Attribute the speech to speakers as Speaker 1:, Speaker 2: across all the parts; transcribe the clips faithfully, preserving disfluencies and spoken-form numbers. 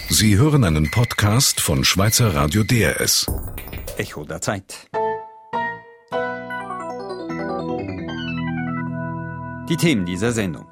Speaker 1: Sie hören einen Podcast von Schweizer Radio D R S.
Speaker 2: Echo der Zeit. Die Themen dieser Sendung.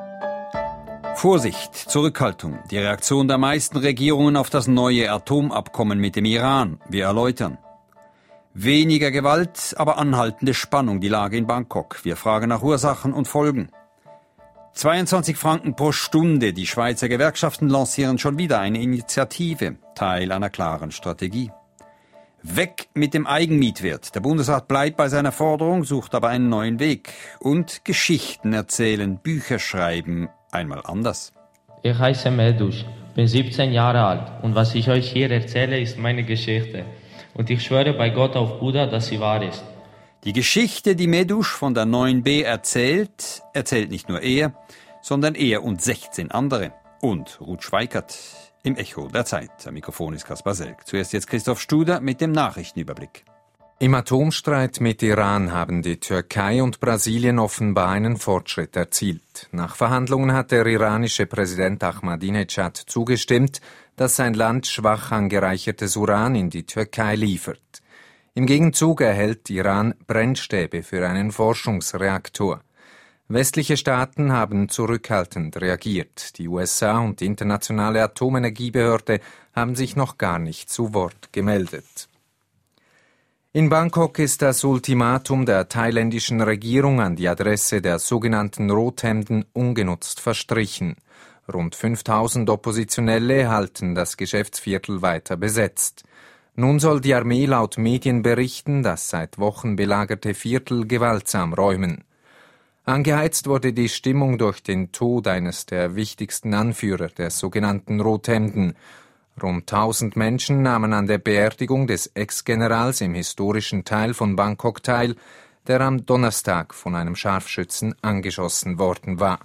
Speaker 2: Vorsicht, Zurückhaltung, die Reaktion der meisten Regierungen auf das neue Atomabkommen mit dem Iran. Wir erläutern. Weniger Gewalt, aber anhaltende Spannung, die Lage in Bangkok. Wir fragen nach Ursachen und Folgen. zweiundzwanzig Franken pro Stunde. Die Schweizer Gewerkschaften lancieren schon wieder eine Initiative, Teil einer klaren Strategie. Weg mit dem Eigenmietwert. Der Bundesrat bleibt bei seiner Forderung, sucht aber einen neuen Weg. Und Geschichten erzählen, Bücher schreiben, einmal anders.
Speaker 3: Ich heiße Medusch, bin siebzehn Jahre alt und was ich euch hier erzähle, ist meine Geschichte. Und ich schwöre bei Gott auf Buddha, dass sie wahr ist.
Speaker 2: Die Geschichte, die Medusch von der neun b erzählt, erzählt nicht nur er, sondern er und sechzehn andere. Und Ruth Schweikert im Echo der Zeit. Am Mikrofon ist Kaspar Selk. Zuerst jetzt Christoph Studer mit dem Nachrichtenüberblick.
Speaker 4: Im Atomstreit mit Iran haben die Türkei und Brasilien offenbar einen Fortschritt erzielt. Nach Verhandlungen hat der iranische Präsident Ahmadinejad zugestimmt, dass sein Land schwach angereichertes Uran in die Türkei liefert. Im Gegenzug erhält Iran Brennstäbe für einen Forschungsreaktor. Westliche Staaten haben zurückhaltend reagiert. Die U S A und die Internationale Atomenergiebehörde haben sich noch gar nicht zu Wort gemeldet. In Bangkok ist das Ultimatum der thailändischen Regierung an die Adresse der sogenannten Rothemden ungenutzt verstrichen. Rund fünftausend Oppositionelle halten das Geschäftsviertel weiter besetzt. Nun soll die Armee laut Medienberichten das seit Wochen belagerte Viertel gewaltsam räumen. Angeheizt wurde die Stimmung durch den Tod eines der wichtigsten Anführer der sogenannten Rothemden. Rund tausend Menschen nahmen an der Beerdigung des Ex-Generals im historischen Teil von Bangkok teil, der am Donnerstag von einem Scharfschützen angeschossen worden war.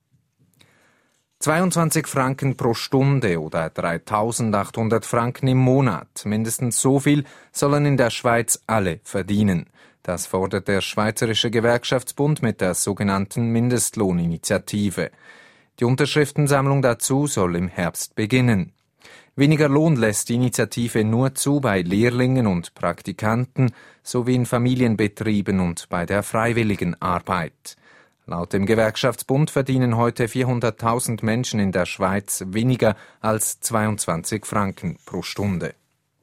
Speaker 4: zweiundzwanzig Franken pro Stunde oder dreitausendachthundert Franken im Monat, mindestens so viel sollen in der Schweiz alle verdienen. Das fordert der Schweizerische Gewerkschaftsbund mit der sogenannten Mindestlohninitiative. Die Unterschriftensammlung dazu soll im Herbst beginnen. Weniger Lohn lässt die Initiative nur zu bei Lehrlingen und Praktikanten sowie in Familienbetrieben und bei der freiwilligen Arbeit. Laut dem Gewerkschaftsbund verdienen heute vierhunderttausend Menschen in der Schweiz weniger als zweiundzwanzig Franken pro Stunde.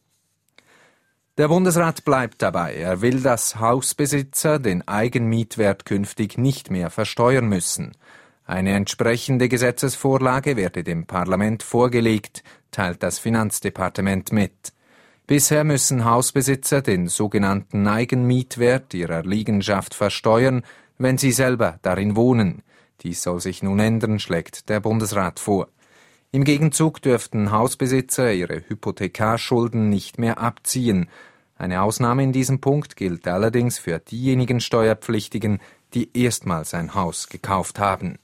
Speaker 4: Der Bundesrat bleibt dabei. Er will, dass Hausbesitzer den Eigenmietwert künftig nicht mehr versteuern müssen. Eine entsprechende Gesetzesvorlage werde dem Parlament vorgelegt, teilt das Finanzdepartement mit. Bisher müssen Hausbesitzer den sogenannten Eigenmietwert ihrer Liegenschaft versteuern, wenn sie selber darin wohnen. Dies soll sich nun ändern, schlägt der Bundesrat vor. Im Gegenzug dürften Hausbesitzer ihre Hypothekarschulden nicht mehr abziehen. Eine Ausnahme in diesem Punkt gilt allerdings für diejenigen Steuerpflichtigen, die erstmals ein Haus gekauft haben.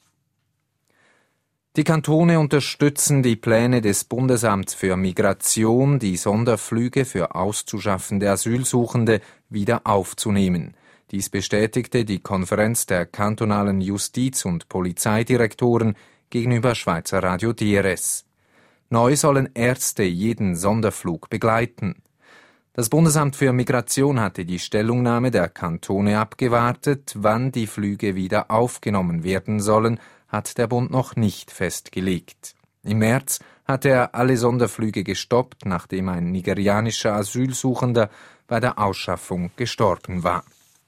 Speaker 4: Die Kantone unterstützen die Pläne des Bundesamts für Migration, die Sonderflüge für auszuschaffende Asylsuchende wieder aufzunehmen. Dies bestätigte die Konferenz der kantonalen Justiz- und Polizeidirektoren gegenüber Schweizer Radio D R S. Neu sollen Ärzte jeden Sonderflug begleiten. Das Bundesamt für Migration hatte die Stellungnahme der Kantone abgewartet. Wann die Flüge wieder aufgenommen werden sollen, hat der Bund noch nicht festgelegt. Im März hatte er alle Sonderflüge gestoppt, nachdem ein nigerianischer Asylsuchender bei der Ausschaffung gestorben war.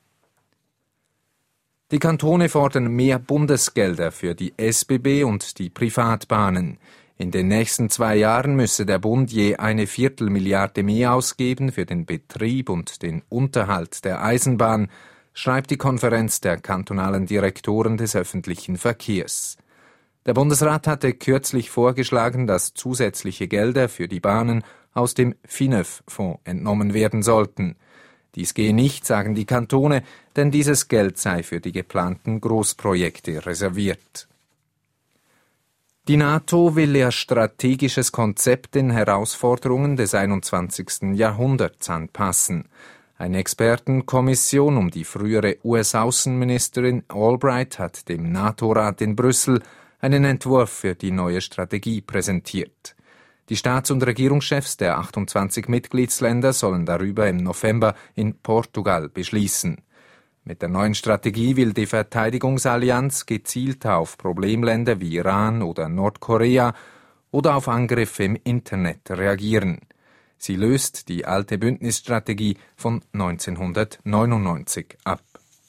Speaker 4: Die Kantone fordern mehr Bundesgelder für die S B B und die Privatbahnen. In den nächsten zwei Jahren müsse der Bund je eine Viertelmilliarde mehr ausgeben für den Betrieb und den Unterhalt der Eisenbahn, schreibt die Konferenz der kantonalen Direktoren des öffentlichen Verkehrs. Der Bundesrat hatte kürzlich vorgeschlagen, dass zusätzliche Gelder für die Bahnen aus dem FINÖV-Fonds entnommen werden sollten. Dies gehe nicht, sagen die Kantone, denn dieses Geld sei für die geplanten Großprojekte reserviert. Die NATO will ihr strategisches Konzept den Herausforderungen des einundzwanzigsten Jahrhunderts anpassen. Eine Expertenkommission um die frühere U S-Außenministerin Albright hat dem NATO-Rat in Brüssel einen Entwurf für die neue Strategie präsentiert. Die Staats- und Regierungschefs der achtundzwanzig Mitgliedsländer sollen darüber im November in Portugal beschließen. Mit der neuen Strategie will die Verteidigungsallianz gezielt auf Problemländer wie Iran oder Nordkorea oder auf Angriffe im Internet reagieren. Sie löst die alte Bündnisstrategie von neunzehnhundertneunundneunzig ab.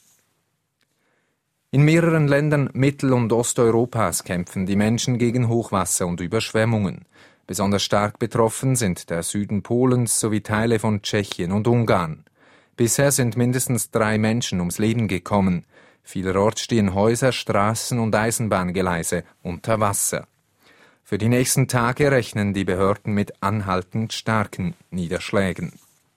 Speaker 4: In mehreren Ländern Mittel- und Osteuropas kämpfen die Menschen gegen Hochwasser und Überschwemmungen. Besonders stark betroffen sind der Süden Polens sowie Teile von Tschechien und Ungarn. Bisher sind mindestens drei Menschen ums Leben gekommen. Vielerorts stehen Häuser, Straßen und Eisenbahngeleise unter Wasser. Für die nächsten Tage rechnen die Behörden mit anhaltend starken Niederschlägen.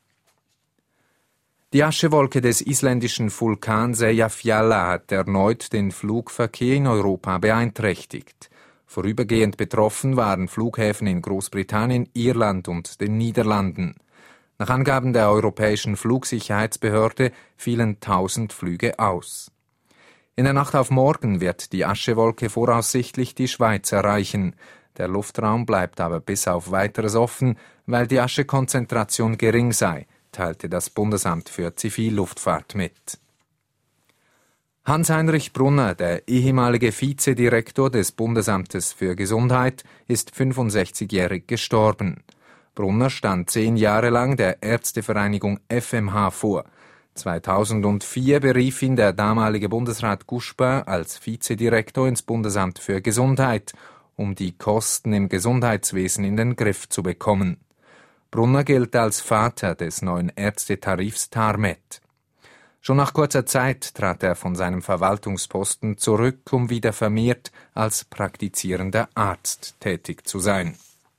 Speaker 4: Die Aschewolke des isländischen Vulkans Eyjafjallajökull hat erneut den Flugverkehr in Europa beeinträchtigt. Vorübergehend betroffen waren Flughäfen in Großbritannien, Irland und den Niederlanden. Nach Angaben der Europäischen Flugsicherheitsbehörde fielen tausend Flüge aus. In der Nacht auf morgen wird die Aschewolke voraussichtlich die Schweiz erreichen. Der Luftraum bleibt aber bis auf Weiteres offen, weil die Aschekonzentration gering sei, teilte das Bundesamt für Zivilluftfahrt mit. Hans-Heinrich Brunner, der ehemalige Vizedirektor des Bundesamtes für Gesundheit, ist fünfundsechzigjährig gestorben. Brunner stand zehn Jahre lang der Ärztevereinigung F M H vor. zweitausendvier berief ihn der damalige Bundesrat Guspin als Vizedirektor ins Bundesamt für Gesundheit, um die Kosten im Gesundheitswesen in den Griff zu bekommen. Brunner gilt als Vater des neuen Ärztetarifs TARMED. Schon nach kurzer Zeit trat er von seinem Verwaltungsposten zurück, um wieder vermehrt als praktizierender Arzt tätig zu sein.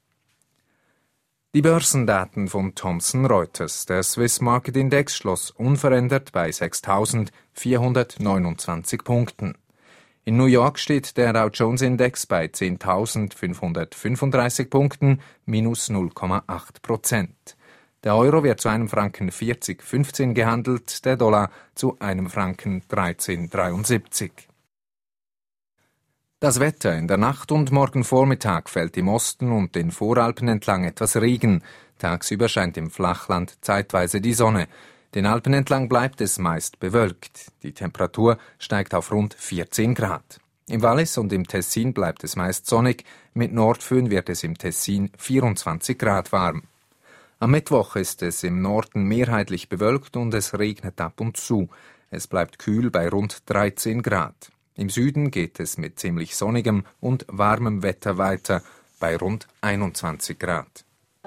Speaker 4: Die Börsendaten von Thomson Reuters. Der Swiss Market Index schloss unverändert bei sechstausendvierhundertneunundzwanzig Punkten. In New York steht der Dow Jones Index bei zehntausendfünfhundertfünfunddreißig Punkten, minus null Komma acht Prozent. Der Euro wird zu einem Franken vierzig Komma fünfzehn gehandelt, der Dollar zu einem Franken dreizehn Komma dreiundsiebzig. Das Wetter: In der Nacht und morgen Vormittag fällt im Osten und den Voralpen entlang etwas Regen. Tagsüber scheint im Flachland zeitweise die Sonne. Den Alpen entlang bleibt es meist bewölkt. Die Temperatur steigt auf rund vierzehn Grad. Im Wallis und im Tessin bleibt es meist sonnig. Mit Nordföhn wird es im Tessin vierundzwanzig Grad warm. Am Mittwoch ist es im Norden mehrheitlich bewölkt und es regnet ab und zu. Es bleibt kühl bei rund dreizehn Grad. Im Süden geht es mit ziemlich sonnigem und warmem Wetter weiter bei rund einundzwanzig Grad.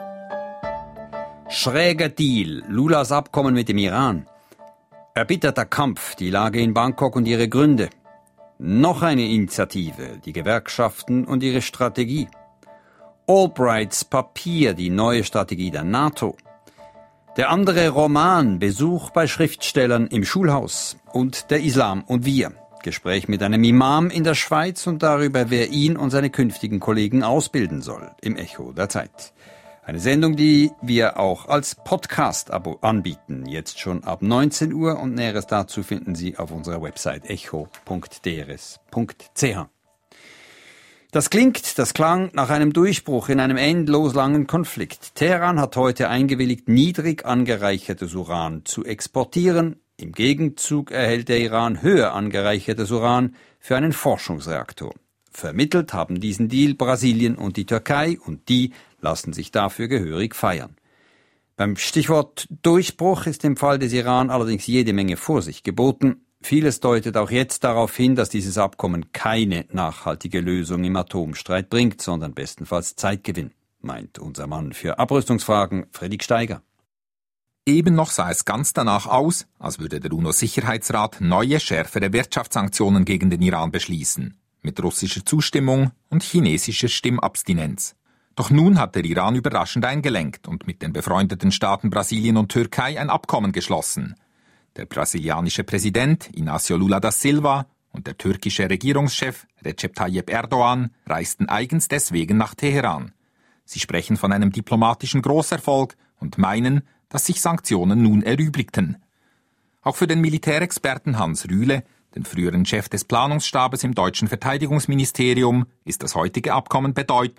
Speaker 2: Schräger Deal, Lulas Abkommen mit dem Iran. Erbitterter Kampf, die Lage in Bangkok und ihre Gründe. Noch eine Initiative, die Gewerkschaften und ihre Strategie. Albrights Papier, die neue Strategie der NATO. Der andere Roman, Besuch bei Schriftstellern im Schulhaus. Und der Islam und wir. Gespräch mit einem Imam in der Schweiz und darüber, wer ihn und seine künftigen Kollegen ausbilden soll, im Echo der Zeit. Eine Sendung, die wir auch als Podcast anbieten, jetzt schon ab neunzehn Uhr, und Näheres dazu finden Sie auf unserer Website echo punkt d r s punkt c h. Das klingt, das klang nach einem Durchbruch in einem endlos langen Konflikt. Teheran hat heute eingewilligt, niedrig angereichertes Uran zu exportieren. Im Gegenzug erhält der Iran höher angereichertes Uran für einen Forschungsreaktor. Vermittelt haben diesen Deal Brasilien und die Türkei, und die lassen sich dafür gehörig feiern. Beim Stichwort Durchbruch ist im Fall des Iran allerdings jede Menge Vorsicht geboten. Vieles deutet auch jetzt darauf hin, dass dieses Abkommen keine nachhaltige Lösung im Atomstreit bringt, sondern bestenfalls Zeitgewinn, meint unser Mann für Abrüstungsfragen, Fredrik Steiger.
Speaker 5: Eben noch sah es ganz danach aus, als würde der UNO-Sicherheitsrat neue, schärfere Wirtschaftssanktionen gegen den Iran beschließen, mit russischer Zustimmung und chinesischer Stimmabstinenz. Doch nun hat der Iran überraschend eingelenkt und mit den befreundeten Staaten Brasilien und Türkei ein Abkommen geschlossen. Der brasilianische Präsident Inácio Lula da Silva und der türkische Regierungschef Recep Tayyip Erdoğan reisten eigens deswegen nach Teheran. Sie sprechen von einem diplomatischen Großerfolg und meinen, dass sich Sanktionen nun erübrigten. Auch für den Militärexperten Hans Rühle, den früheren Chef des Planungsstabes im deutschen Verteidigungsministerium, ist das heutige Abkommen bedeutend.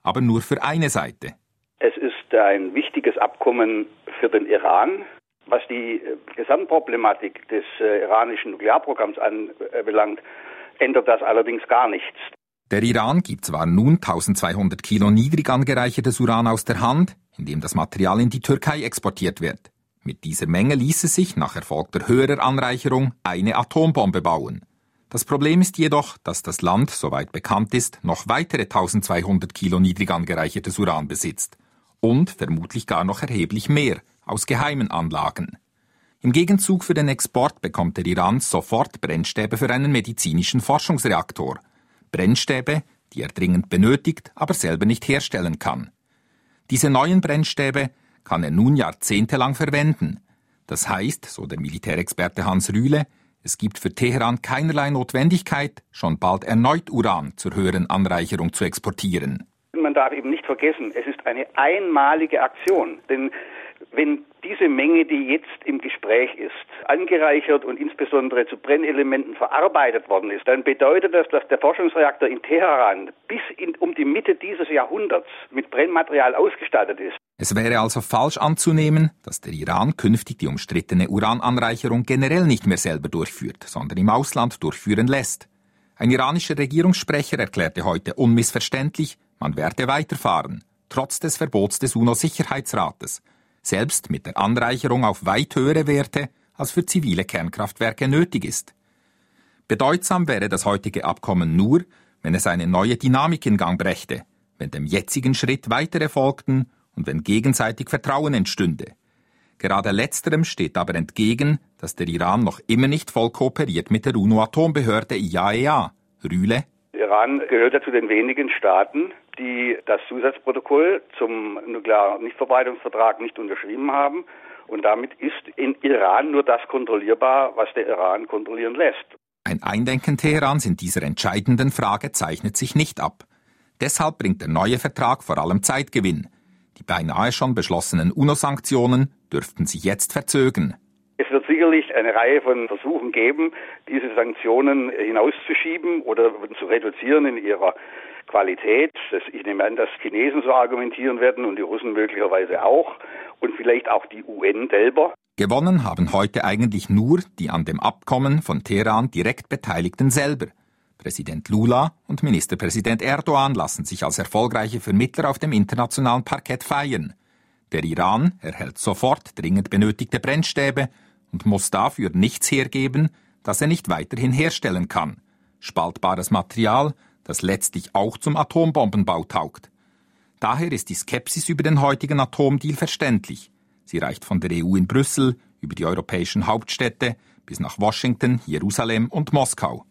Speaker 5: aber nur für eine Seite.
Speaker 6: Es ist ein wichtiges Abkommen für den Iran. Was die Gesamtproblematik des äh, iranischen Nuklearprogramms anbelangt, ändert das allerdings gar nichts.
Speaker 5: Der Iran gibt zwar nun eintausendzweihundert Kilo niedrig angereichertes Uran aus der Hand, indem das Material in die Türkei exportiert wird. Mit dieser Menge ließe sich nach erfolgter höherer Anreicherung eine Atombombe bauen. Das Problem ist jedoch, dass das Land, soweit bekannt ist, noch weitere eintausendzweihundert Kilo niedrig angereichertes Uran besitzt. Und vermutlich gar noch erheblich mehr aus geheimen Anlagen. Im Gegenzug für den Export bekommt der Iran sofort Brennstäbe für einen medizinischen Forschungsreaktor. Brennstäbe, die er dringend benötigt, aber selber nicht herstellen kann. Diese neuen Brennstäbe kann er nun jahrzehntelang verwenden. Das heißt, so der Militärexperte Hans Rühle, es gibt für Teheran keinerlei Notwendigkeit, schon bald erneut Uran zur höheren Anreicherung zu exportieren.
Speaker 6: Man darf eben nicht vergessen, es ist eine einmalige Aktion, denn wenn diese Menge, die jetzt im Gespräch ist, angereichert und insbesondere zu Brennelementen verarbeitet worden ist, dann bedeutet das, dass der Forschungsreaktor in Teheran bis in, um die Mitte dieses Jahrhunderts mit Brennmaterial ausgestattet ist.
Speaker 5: Es wäre also falsch anzunehmen, dass der Iran künftig die umstrittene Urananreicherung generell nicht mehr selber durchführt, sondern im Ausland durchführen lässt. Ein iranischer Regierungssprecher erklärte heute unmissverständlich, man werde weiterfahren, trotz des Verbots des UNO-Sicherheitsrates. Selbst mit der Anreicherung auf weit höhere Werte, als für zivile Kernkraftwerke nötig ist. Bedeutsam wäre das heutige Abkommen nur, wenn es eine neue Dynamik in Gang brächte, wenn dem jetzigen Schritt weitere folgten und wenn gegenseitig Vertrauen entstünde. Gerade letzterem steht aber entgegen, dass der Iran noch immer nicht voll kooperiert mit der UNO-Atombehörde I A E A. Rühle?
Speaker 6: Iran gehört ja zu den wenigen Staaten, die das Zusatzprotokoll zum Nuklear-Nichtverbreitungsvertrag nicht unterschrieben haben. Und damit ist in Iran nur das kontrollierbar, was der Iran kontrollieren lässt.
Speaker 5: Ein Eindenken Teherans in dieser entscheidenden Frage zeichnet sich nicht ab. Deshalb bringt der neue Vertrag vor allem Zeitgewinn. Die beinahe schon beschlossenen UNO-Sanktionen dürften sich jetzt verzögern.
Speaker 6: Es wird sicherlich eine Reihe von Versuchen geben, diese Sanktionen hinauszuschieben oder zu reduzieren in ihrer Qualität. Ich nehme an, dass Chinesen so argumentieren werden und die Russen möglicherweise auch und vielleicht auch die U N selber.
Speaker 5: Gewonnen haben heute eigentlich nur die an dem Abkommen von Teheran direkt Beteiligten selber. Präsident Lula und Ministerpräsident Erdogan lassen sich als erfolgreiche Vermittler auf dem internationalen Parkett feiern. Der Iran erhält sofort dringend benötigte Brennstäbe und muss dafür nichts hergeben, das er nicht weiterhin herstellen kann. Spaltbares Material, das letztlich auch zum Atombombenbau taugt. Daher ist die Skepsis über den heutigen Atomdeal verständlich. Sie reicht von der E U in Brüssel über die europäischen Hauptstädte bis nach Washington, Jerusalem und Moskau.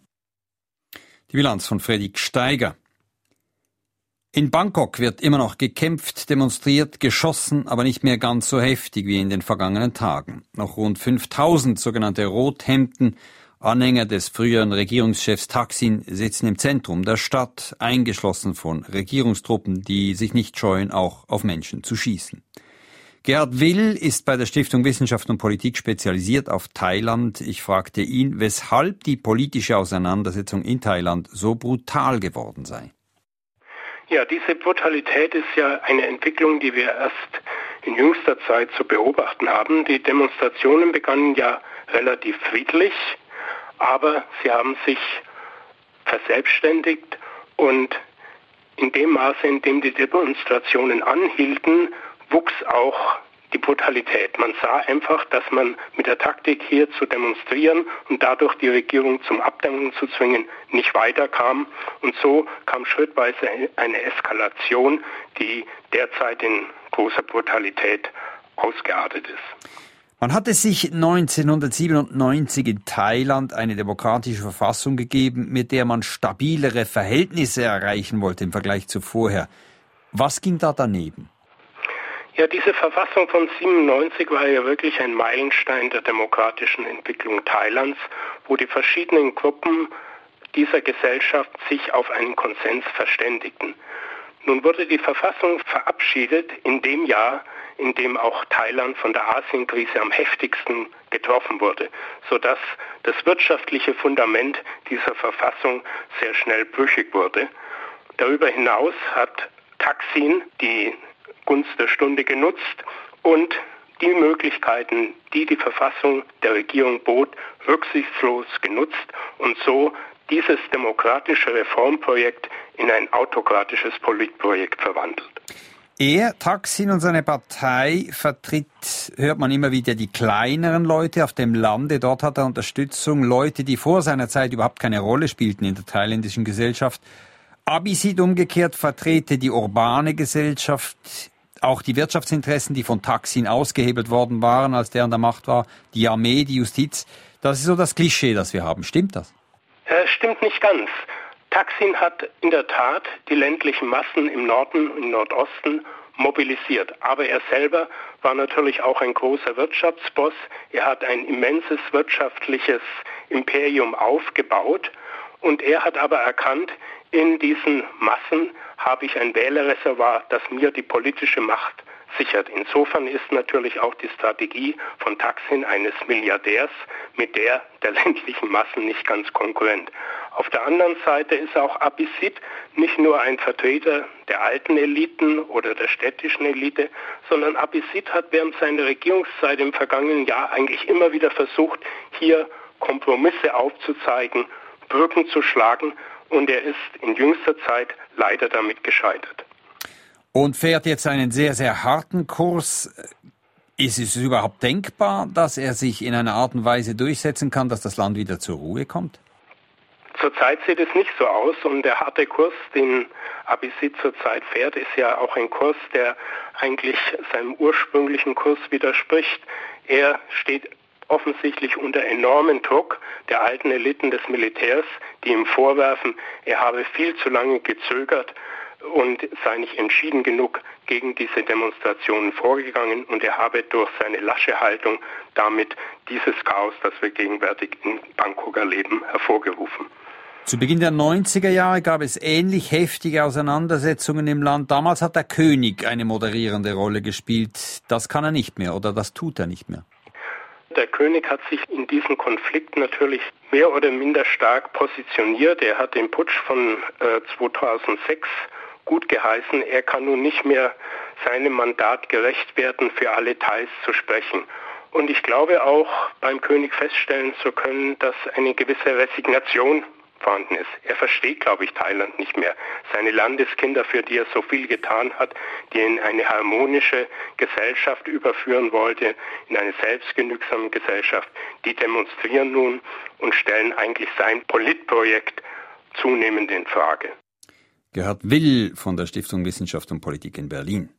Speaker 2: Die Bilanz von Fredrik Steiger. In Bangkok wird immer noch gekämpft, demonstriert, geschossen, aber nicht mehr ganz so heftig wie in den vergangenen Tagen. Noch rund fünftausend sogenannte Rothemden, Anhänger des früheren Regierungschefs Thaksin, sitzen im Zentrum der Stadt, eingeschlossen von Regierungstruppen, die sich nicht scheuen, auch auf Menschen zu schießen. Gerhard Will ist bei der Stiftung Wissenschaft und Politik spezialisiert auf Thailand. Ich fragte ihn, weshalb die politische Auseinandersetzung in Thailand so brutal geworden sei.
Speaker 7: Ja, diese Brutalität ist ja eine Entwicklung, die wir erst in jüngster Zeit zu beobachten haben. Die Demonstrationen begannen ja relativ friedlich, aber sie haben sich verselbstständigt und in dem Maße, in dem die Demonstrationen anhielten, wuchs auch die Brutalität. Man sah einfach, dass man mit der Taktik, hier zu demonstrieren und dadurch die Regierung zum Abdanken zu zwingen, nicht weiterkam. Und so kam schrittweise eine Eskalation, die derzeit in großer Brutalität ausgeartet ist.
Speaker 2: Man hatte sich neunzehnhundertsiebenundneunzig in Thailand eine demokratische Verfassung gegeben, mit der man stabilere Verhältnisse erreichen wollte im Vergleich zu vorher. Was ging da daneben?
Speaker 7: Ja, diese Verfassung von siebenundneunzig war ja wirklich ein Meilenstein der demokratischen Entwicklung Thailands, wo die verschiedenen Gruppen dieser Gesellschaft sich auf einen Konsens verständigten. Nun wurde die Verfassung verabschiedet in dem Jahr, in dem auch Thailand von der Asienkrise am heftigsten getroffen wurde, sodass das wirtschaftliche Fundament dieser Verfassung sehr schnell brüchig wurde. Darüber hinaus hat Taksin die Gunst der Stunde genutzt und die Möglichkeiten, die die Verfassung der Regierung bot, rücksichtslos genutzt und so dieses demokratische Reformprojekt in ein autokratisches Politprojekt verwandelt.
Speaker 2: Er, Taksin und seine Partei vertritt, hört man immer wieder, die kleineren Leute auf dem Lande. Dort hat er Unterstützung, Leute, die vor seiner Zeit überhaupt keine Rolle spielten in der thailändischen Gesellschaft. Abisit umgekehrt vertrete die urbane Gesellschaft, auch die Wirtschaftsinteressen, die von Taksin ausgehebelt worden waren, als der an der Macht war, die Armee, die Justiz. Das ist so das Klischee, das wir haben. Stimmt das?
Speaker 7: Äh, stimmt nicht ganz. Taksin hat in der Tat die ländlichen Massen im Norden und im Nordosten mobilisiert. Aber er selber war natürlich auch ein großer Wirtschaftsboss. Er hat ein immenses wirtschaftliches Imperium aufgebaut. Und er hat aber erkannt, in diesen Massen habe ich ein Wählerreservoir, das mir die politische Macht sichert. Insofern ist natürlich auch die Strategie von Taksin eines Milliardärs mit der der ländlichen Massen nicht ganz konkurrent. Auf der anderen Seite ist auch Abisit nicht nur ein Vertreter der alten Eliten oder der städtischen Elite, sondern Abisit hat während seiner Regierungszeit im vergangenen Jahr eigentlich immer wieder versucht, hier Kompromisse aufzuzeigen, Brücken zu schlagen, und er ist in jüngster Zeit leider damit gescheitert.
Speaker 2: Und fährt jetzt einen sehr, sehr harten Kurs. Ist es überhaupt denkbar, dass er sich in einer Art und Weise durchsetzen kann, dass das Land wieder zur Ruhe kommt?
Speaker 7: Zurzeit sieht es nicht so aus, und der harte Kurs, den Abisit zurzeit fährt, ist ja auch ein Kurs, der eigentlich seinem ursprünglichen Kurs widerspricht. Er steht offensichtlich unter enormen Druck der alten Eliten des Militärs, die ihm vorwerfen, er habe viel zu lange gezögert und sei nicht entschieden genug gegen diese Demonstrationen vorgegangen, und er habe durch seine lasche Haltung damit dieses Chaos, das wir gegenwärtig in Bangkok erleben, hervorgerufen.
Speaker 2: Zu Beginn der neunziger Jahre gab es ähnlich heftige Auseinandersetzungen im Land. Damals hat der König eine moderierende Rolle gespielt. Das kann er nicht mehr, oder das tut er nicht mehr.
Speaker 7: Der König hat sich in diesem Konflikt natürlich mehr oder minder stark positioniert. Er hat den Putsch von äh, zweitausendsechs gut geheißen. Er kann nun nicht mehr seinem Mandat gerecht werden, für alle Thais zu sprechen. Und ich glaube auch beim König feststellen zu können, dass eine gewisse Resignation vorhanden ist. Er versteht, glaube ich, Thailand nicht mehr. Seine Landeskinder, für die er so viel getan hat, die er in eine harmonische Gesellschaft überführen wollte, in eine selbstgenügsame Gesellschaft, die demonstrieren nun und stellen eigentlich sein Politprojekt zunehmend in Frage.
Speaker 2: Gerhard Will von der Stiftung Wissenschaft und Politik in Berlin.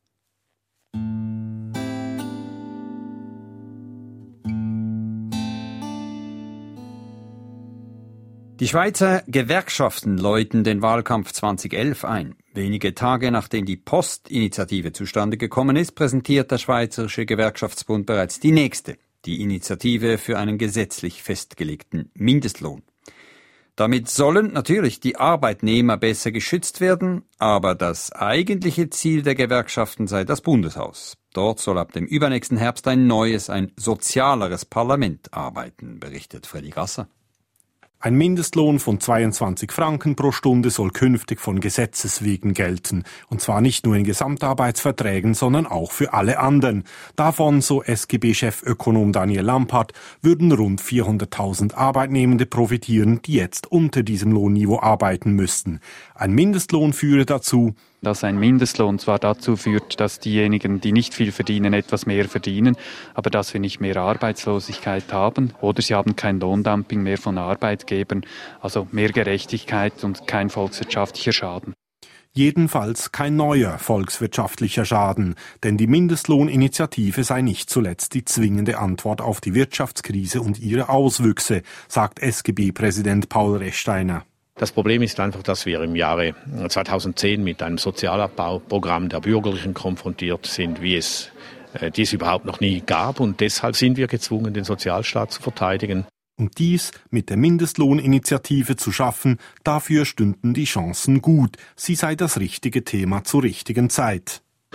Speaker 2: Die Schweizer Gewerkschaften läuten den Wahlkampf zweitausendelf ein. Wenige Tage nachdem die Post-Initiative zustande gekommen ist, präsentiert der Schweizerische Gewerkschaftsbund bereits die nächste, die Initiative für einen gesetzlich festgelegten Mindestlohn. Damit sollen natürlich die Arbeitnehmer besser geschützt werden, aber das eigentliche Ziel der Gewerkschaften sei das Bundeshaus. Dort soll ab dem übernächsten Herbst ein neues, ein sozialeres Parlament arbeiten, berichtet Freddy Gasser.
Speaker 8: Ein Mindestlohn von zweiundzwanzig Franken pro Stunde soll künftig von Gesetzes wegen gelten. Und zwar nicht nur in Gesamtarbeitsverträgen, sondern auch für alle anderen. Davon, so S G B-Chefökonom Daniel Lampert, würden rund vierhunderttausend Arbeitnehmende profitieren, die jetzt unter diesem Lohnniveau arbeiten müssten. Ein Mindestlohn führe dazu,
Speaker 9: dass ein Mindestlohn zwar dazu führt, dass diejenigen, die nicht viel verdienen, etwas mehr verdienen, aber dass wir nicht mehr Arbeitslosigkeit haben oder sie haben kein Lohndumping mehr von Arbeitgebern, also mehr Gerechtigkeit und kein volkswirtschaftlicher Schaden.
Speaker 8: Jedenfalls kein neuer volkswirtschaftlicher Schaden, denn die Mindestlohninitiative sei nicht zuletzt die zwingende Antwort auf die Wirtschaftskrise und ihre Auswüchse, sagt S G B-Präsident Paul Rechsteiner.
Speaker 10: Das Problem ist einfach, dass wir im Jahre zweitausendzehn mit einem Sozialabbauprogramm der Bürgerlichen konfrontiert sind, wie es äh, dies überhaupt noch nie gab. Und deshalb sind wir gezwungen, den Sozialstaat zu verteidigen.
Speaker 8: Und dies mit der Mindestlohninitiative zu schaffen, dafür stünden die Chancen gut. Sie sei das richtige Thema zur richtigen Zeit.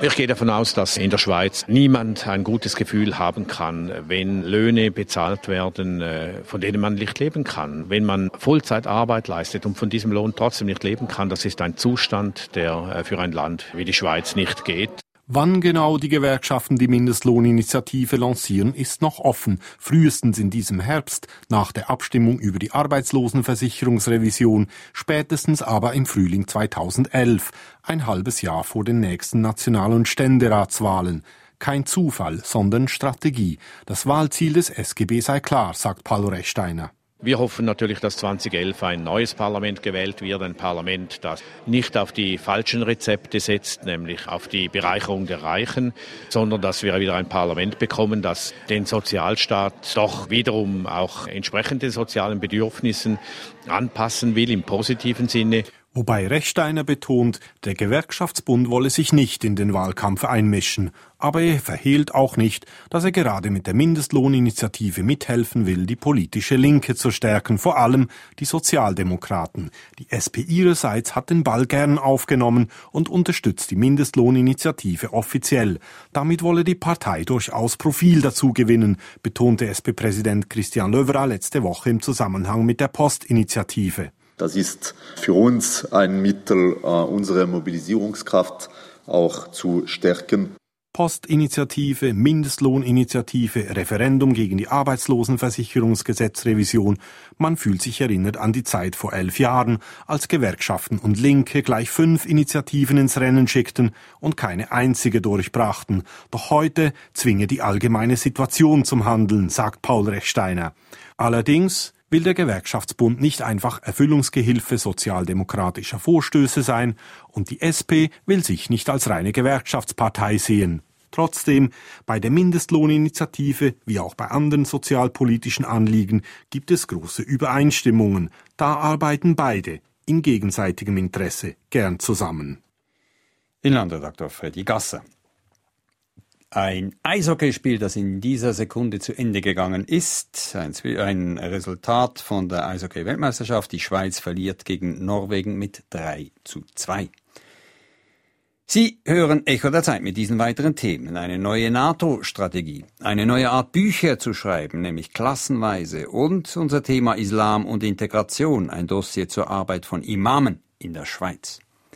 Speaker 10: Ich gehe davon aus, dass in der Schweiz niemand ein gutes Gefühl haben kann, wenn Löhne bezahlt werden, von denen man nicht leben kann. Wenn man Vollzeitarbeit leistet und von diesem Lohn trotzdem nicht leben kann, das ist ein Zustand, der für ein Land wie die Schweiz nicht geht.
Speaker 8: Wann genau die Gewerkschaften die Mindestlohninitiative lancieren, ist noch offen. Frühestens in diesem Herbst, nach der Abstimmung über die Arbeitslosenversicherungsrevision, spätestens aber im Frühling zweitausendelf, ein halbes Jahr vor den nächsten National- und Ständeratswahlen. Kein Zufall, sondern Strategie. Das Wahlziel des S G B sei klar, sagt Paul Rechsteiner.
Speaker 10: Wir hoffen natürlich, dass zweitausendelf ein neues Parlament gewählt wird, ein Parlament, das nicht auf die falschen Rezepte setzt, nämlich auf die Bereicherung der Reichen, sondern dass wir wieder ein Parlament bekommen, das den Sozialstaat doch wiederum auch entsprechend den sozialen Bedürfnissen anpassen will, im positiven Sinne.
Speaker 8: Wobei Rechsteiner betont, der Gewerkschaftsbund wolle sich nicht in den Wahlkampf einmischen. Aber er verhehlt auch nicht, dass er gerade mit der Mindestlohninitiative mithelfen will, die politische Linke zu stärken, vor allem die Sozialdemokraten. Die S P ihrerseits hat den Ball gern aufgenommen und unterstützt die Mindestlohninitiative offiziell. Damit wolle die Partei durchaus Profil dazu gewinnen, betonte S P-Präsident Christian Löwra letzte Woche im Zusammenhang mit der Postinitiative.
Speaker 11: Das ist für uns ein Mittel, unsere Mobilisierungskraft auch zu stärken.
Speaker 8: Postinitiative, Mindestlohninitiative, Referendum gegen die Arbeitslosenversicherungsgesetzrevision. Man fühlt sich erinnert an die Zeit vor elf Jahren, als Gewerkschaften und Linke gleich fünf Initiativen ins Rennen schickten und keine einzige durchbrachten. Doch heute zwinge die allgemeine Situation zum Handeln, sagt Paul Rechsteiner. Allerdings will der Gewerkschaftsbund nicht einfach Erfüllungsgehilfe sozialdemokratischer Vorstöße sein und die S P will sich nicht als reine Gewerkschaftspartei sehen. Trotzdem, bei der Mindestlohninitiative wie auch bei anderen sozialpolitischen Anliegen gibt es große Übereinstimmungen. Da arbeiten beide in gegenseitigem Interesse gern zusammen.
Speaker 2: Inlandredakteur Freddy Gasser. Ein Eishockeyspiel, das in dieser Sekunde zu Ende gegangen ist. Ein, ein Resultat von der Eishockey-Weltmeisterschaft. Die Schweiz verliert gegen Norwegen mit drei zu zwei. Sie hören Echo der Zeit mit diesen weiteren Themen. Eine neue NATO-Strategie, eine neue Art Bücher zu schreiben, nämlich klassenweise. Und unser Thema Islam und Integration, ein Dossier zur Arbeit von Imamen in der Schweiz.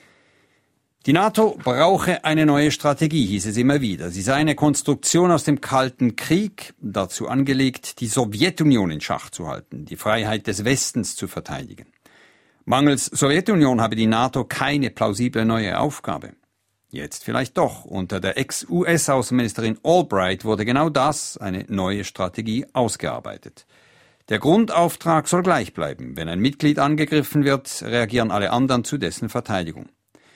Speaker 2: Die NATO brauche eine neue Strategie, hieß es immer wieder. Sie sei eine Konstruktion aus dem Kalten Krieg, dazu angelegt, die Sowjetunion in Schach zu halten, die Freiheit des Westens zu verteidigen. Mangels Sowjetunion habe die NATO keine plausible neue Aufgabe. Jetzt vielleicht doch. Unter der Ex-U S-Außenministerin Albright wurde genau das, eine neue Strategie, ausgearbeitet. Der Grundauftrag soll gleich bleiben. Wenn ein Mitglied angegriffen wird, reagieren alle anderen zu dessen Verteidigung.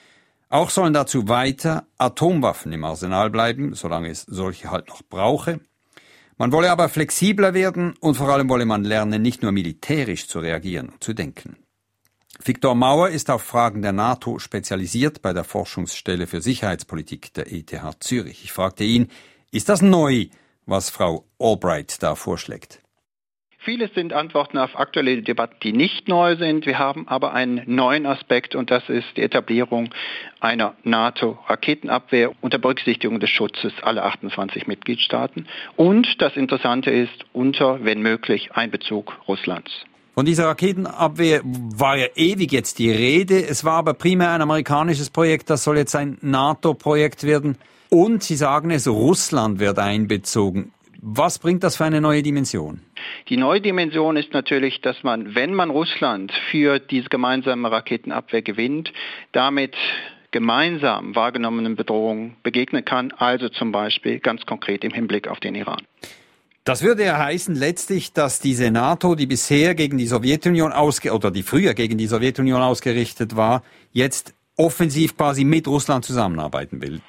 Speaker 2: Auch sollen dazu weiter Atomwaffen im Arsenal bleiben, solange es solche halt noch brauche. Man wolle aber flexibler werden und vor allem wolle man lernen, nicht nur militärisch zu reagieren und zu denken. Viktor Mauer ist auf Fragen der NATO spezialisiert bei der Forschungsstelle für Sicherheitspolitik der E T H Zürich. Ich fragte ihn, ist das neu, was Frau Albright da vorschlägt?
Speaker 12: Vieles sind Antworten auf aktuelle Debatten, die nicht neu sind. Wir haben aber einen neuen Aspekt und das ist die Etablierung einer NATO-Raketenabwehr unter Berücksichtigung des Schutzes aller achtundzwanzig Mitgliedstaaten. Und das Interessante ist, unter, wenn möglich, Einbezug Russlands.
Speaker 2: Von dieser Raketenabwehr war ja ewig jetzt die Rede. Es war aber primär ein amerikanisches Projekt, das soll jetzt ein NATO-Projekt werden. Und Sie sagen es, Russland wird einbezogen. Was bringt das für eine neue Dimension?
Speaker 12: Die neue Dimension ist natürlich, dass man, wenn man Russland für diese gemeinsame Raketenabwehr gewinnt, damit gemeinsam wahrgenommenen Bedrohungen begegnen kann, also zum Beispiel ganz konkret im Hinblick auf den Iran.
Speaker 2: Das würde ja heißen letztlich, dass diese NATO, die bisher gegen die Sowjetunion ausge oder die früher gegen die Sowjetunion ausgerichtet war, jetzt offensiv quasi mit Russland zusammenarbeiten will.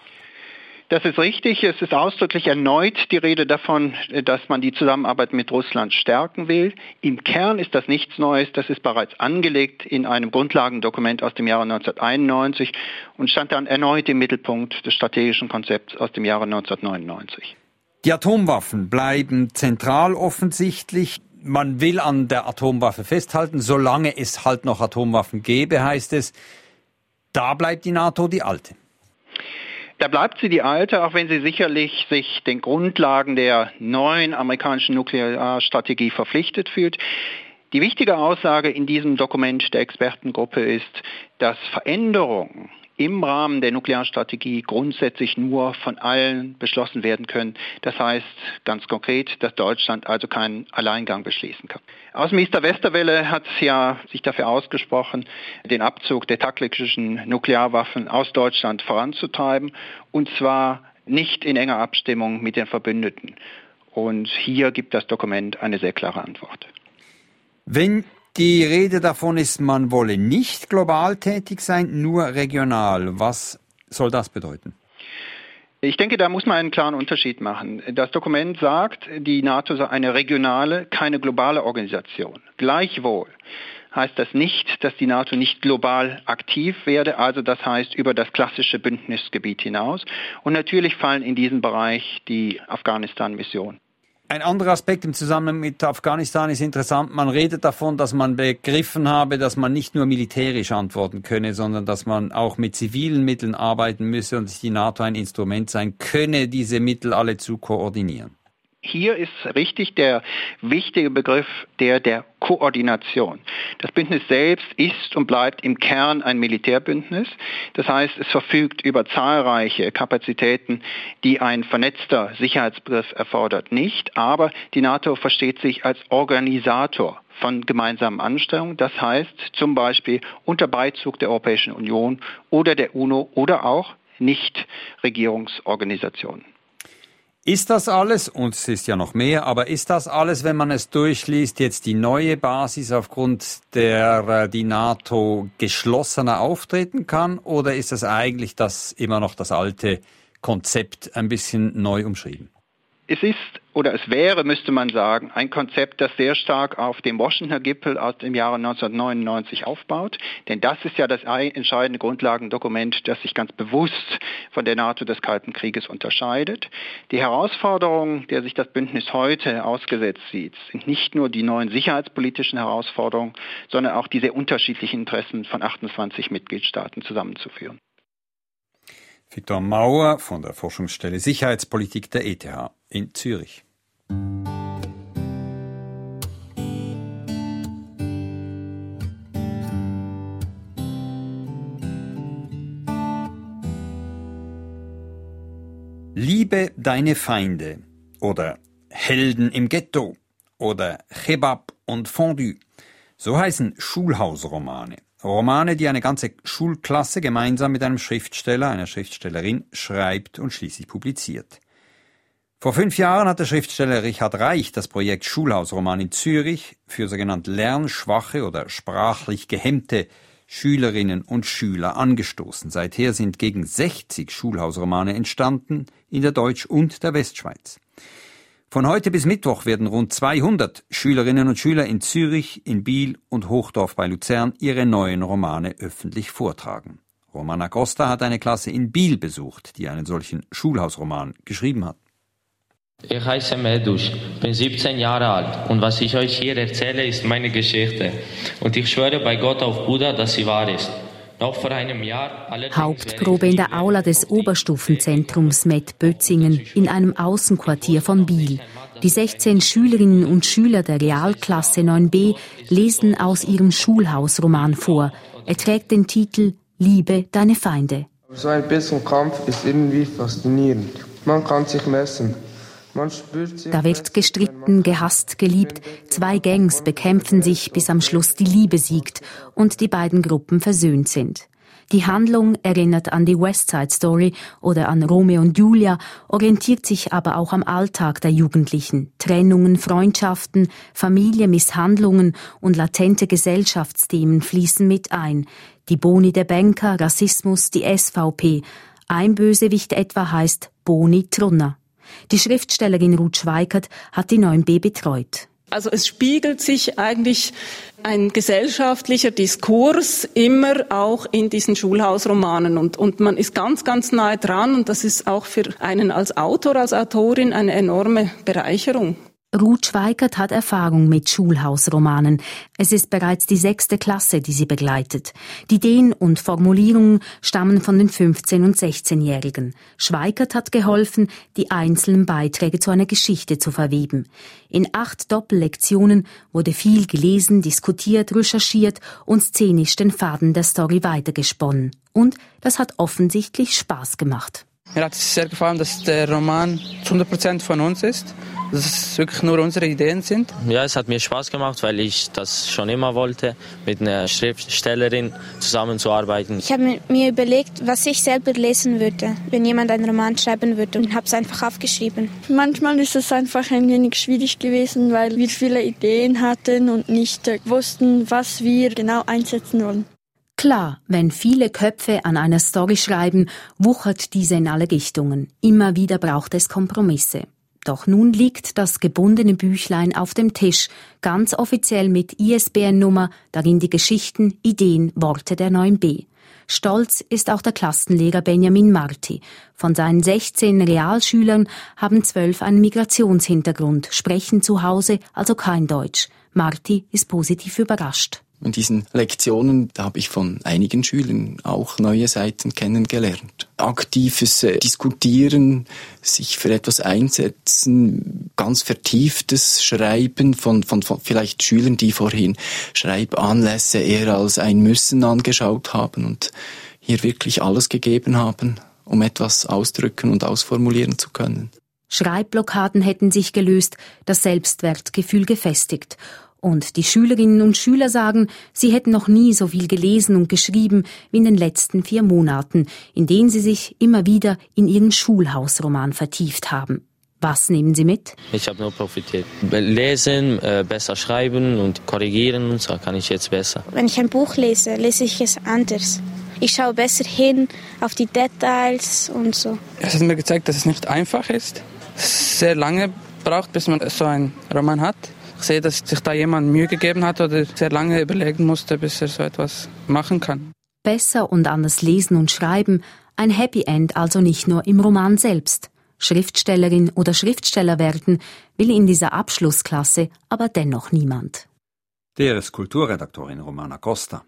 Speaker 12: Das ist richtig. Es ist ausdrücklich erneut die Rede davon, dass man die Zusammenarbeit mit Russland stärken will. Im Kern ist das nichts Neues. Das ist bereits angelegt in einem Grundlagendokument aus dem Jahre neunzehnhunderteinundneunzig und stand dann erneut im Mittelpunkt des strategischen Konzepts aus dem Jahre neunzehnhundertneunundneunzig.
Speaker 2: Die Atomwaffen bleiben zentral offensichtlich. Man will an der Atomwaffe festhalten, solange es halt noch Atomwaffen gäbe, heißt es. Da bleibt die NATO die alte.
Speaker 12: Da bleibt sie die alte, auch wenn sie sicherlich sich den Grundlagen der neuen amerikanischen Nuklearstrategie verpflichtet fühlt. Die wichtige Aussage in diesem Dokument der Expertengruppe ist, dass Veränderungen im Rahmen der Nuklearstrategie grundsätzlich nur von allen beschlossen werden können. Das heißt ganz konkret, dass Deutschland also keinen Alleingang beschließen kann. Außenminister Westerwelle hat ja sich dafür ausgesprochen, den Abzug der taktischen Nuklearwaffen aus Deutschland voranzutreiben, und zwar nicht in enger Abstimmung mit den Verbündeten. Und hier gibt das Dokument eine sehr klare Antwort.
Speaker 2: Wenn die Rede davon ist, man wolle nicht global tätig sein, nur regional. Was soll das bedeuten?
Speaker 12: Ich denke, da muss man einen klaren Unterschied machen. Das Dokument sagt, die NATO sei eine regionale, keine globale Organisation. Gleichwohl heißt das nicht, dass die NATO nicht global aktiv werde, also das heißt über das klassische Bündnisgebiet hinaus. Und natürlich fallen in diesen Bereich die Afghanistan-Mission.
Speaker 2: Ein anderer Aspekt im Zusammenhang mit Afghanistan ist interessant. Man redet davon, dass man begriffen habe, dass man nicht nur militärisch antworten könne, sondern dass man auch mit zivilen Mitteln arbeiten müsse und dass die NATO ein Instrument sein könne, diese Mittel alle zu koordinieren.
Speaker 12: Hier ist richtig der wichtige Begriff der der Koordination. Das Bündnis selbst ist und bleibt im Kern ein Militärbündnis. Das heißt, es verfügt über zahlreiche Kapazitäten, die ein vernetzter Sicherheitsbegriff erfordert, nicht. Aber die NATO versteht sich als Organisator von gemeinsamen Anstrengungen. Das heißt zum Beispiel unter Beizug der Europäischen Union oder der UNO oder auch Nichtregierungsorganisationen.
Speaker 2: Ist das alles, und es ist ja noch mehr, aber ist das alles, wenn man es durchliest, jetzt die neue Basis, aufgrund der die NATO geschlossener auftreten kann, oder ist es eigentlich das immer noch das alte Konzept ein bisschen neu umschrieben?
Speaker 12: Es ist, oder es wäre, müsste man sagen, ein Konzept, das sehr stark auf dem Washingtoner Gipfel aus dem Jahre neunzehnhundertneunundneunzig aufbaut. Denn das ist ja das entscheidende Grundlagendokument, das sich ganz bewusst von der NATO des Kalten Krieges unterscheidet. Die Herausforderungen, der sich das Bündnis heute ausgesetzt sieht, sind nicht nur die neuen sicherheitspolitischen Herausforderungen, sondern auch die sehr unterschiedlichen Interessen von achtundzwanzig Mitgliedstaaten zusammenzuführen.
Speaker 2: Viktor Mauer von der Forschungsstelle Sicherheitspolitik der E T H in Zürich. Liebe deine Feinde oder Helden im Ghetto oder Kebab und Fondue. So heißen Schulhausromane. Romane, die eine ganze Schulklasse gemeinsam mit einem Schriftsteller, einer Schriftstellerin schreibt und schließlich publiziert. Vor fünf Jahren hat der Schriftsteller Richard Reich das Projekt Schulhausroman in Zürich für sogenannte lernschwache oder sprachlich gehemmte Schülerinnen und Schüler angestoßen. Seither sind gegen sechzig Schulhausromane entstanden in der Deutsch- und der Westschweiz. Von heute bis Mittwoch werden rund zweihundert Schülerinnen und Schüler in Zürich, in Biel und Hochdorf bei Luzern ihre neuen Romane öffentlich vortragen. Romana Costa hat eine Klasse in Biel besucht, die einen solchen Schulhausroman geschrieben hat.
Speaker 3: Ich heiße Medus, bin siebzehn Jahre alt und was ich euch hier erzähle, ist meine Geschichte. Und ich schwöre bei Gott auf Buddha, dass sie wahr ist. Noch vor einem Jahr...
Speaker 13: Hauptprobe in der Aula des Oberstufenzentrums Med Bötzingen in einem Außenquartier von Biel. Die sechzehn Schülerinnen und Schüler der Realklasse neun b lesen aus ihrem Schulhausroman vor. Er trägt den Titel »Liebe deine Feinde«.
Speaker 14: So ein bisschen Kampf ist irgendwie faszinierend. Man kann sich messen.
Speaker 13: Da wird gestritten, gehasst, geliebt. Zwei Gangs bekämpfen sich, bis am Schluss die Liebe siegt und die beiden Gruppen versöhnt sind. Die Handlung erinnert an die West Side Story oder an Romeo und Julia, orientiert sich aber auch am Alltag der Jugendlichen. Trennungen, Freundschaften, Familie, Misshandlungen und latente Gesellschaftsthemen fließen mit ein. Die Boni der Banker, Rassismus, die S V P. Ein Bösewicht etwa heißt Boni Trunner. Die Schriftstellerin Ruth Schweikert hat die neun b betreut.
Speaker 15: Also es spiegelt sich eigentlich ein gesellschaftlicher Diskurs immer auch in diesen Schulhausromanen und, und man ist ganz, ganz nahe dran und das ist auch für einen als Autor, als Autorin eine enorme Bereicherung.
Speaker 13: Ruth Schweikert hat Erfahrung mit Schulhausromanen. Es ist bereits die sechste Klasse, die sie begleitet. Die Ideen und Formulierungen stammen von den fünfzehn- und sechzehnjährigen. Schweikert hat geholfen, die einzelnen Beiträge zu einer Geschichte zu verweben. In acht Doppellektionen wurde viel gelesen, diskutiert, recherchiert und szenisch den Faden der Story weitergesponnen. Und das hat offensichtlich Spaß gemacht.
Speaker 14: Mir hat es sehr gefallen, dass der Roman zu hundert Prozent von uns ist, dass es wirklich nur unsere Ideen sind.
Speaker 3: Ja, es hat mir Spaß gemacht, weil ich das schon immer wollte, mit einer Schriftstellerin zusammenzuarbeiten.
Speaker 16: Ich habe mir überlegt, was ich selber lesen würde, wenn jemand einen Roman schreiben würde, und habe es einfach aufgeschrieben.
Speaker 17: Manchmal ist es einfach ein wenig schwierig gewesen, weil wir viele Ideen hatten und nicht wussten, was wir genau einsetzen wollen.
Speaker 13: Klar, wenn viele Köpfe an einer Story schreiben, wuchert diese in alle Richtungen. Immer wieder braucht es Kompromisse. Doch nun liegt das gebundene Büchlein auf dem Tisch, ganz offiziell mit I S B N-Nummer, darin die Geschichten, Ideen, Worte der neun B. Stolz ist auch der Klassenlehrer Benjamin Marti. Von seinen sechzehn Realschülern haben zwölf einen Migrationshintergrund, sprechen zu Hause also kein Deutsch. Marti ist positiv überrascht.
Speaker 18: In diesen Lektionen, da habe ich von einigen Schülern auch neue Seiten kennengelernt. Aktives äh, Diskutieren, sich für etwas einsetzen, ganz vertieftes Schreiben von, von, von vielleicht Schülern, die vorhin Schreibanlässe eher als ein Müssen angeschaut haben und hier wirklich alles gegeben haben, um etwas ausdrücken und ausformulieren zu können.
Speaker 13: Schreibblockaden hätten sich gelöst, das Selbstwertgefühl gefestigt. Und die Schülerinnen und Schüler sagen, sie hätten noch nie so viel gelesen und geschrieben wie in den letzten vier Monaten, in denen sie sich immer wieder in ihren Schulhausroman vertieft haben. Was nehmen Sie mit?
Speaker 3: Ich habe nur profitiert. Lesen, äh, besser schreiben und korrigieren, und so kann ich jetzt besser.
Speaker 16: Wenn ich ein Buch lese, lese ich es anders. Ich schaue besser hin auf die Details und so.
Speaker 14: Es hat mir gezeigt, dass es nicht einfach ist. Es sehr lange braucht, bis man so einen Roman hat. Ich sehe, dass sich da jemand Mühe gegeben hat oder sehr lange überlegen musste, bis er so etwas machen kann.
Speaker 13: Besser und anders lesen und schreiben, ein Happy End also nicht nur im Roman selbst. Schriftstellerin oder Schriftsteller werden will in dieser Abschlussklasse aber dennoch niemand.
Speaker 2: Der ist Kulturredaktorin Romana Costa.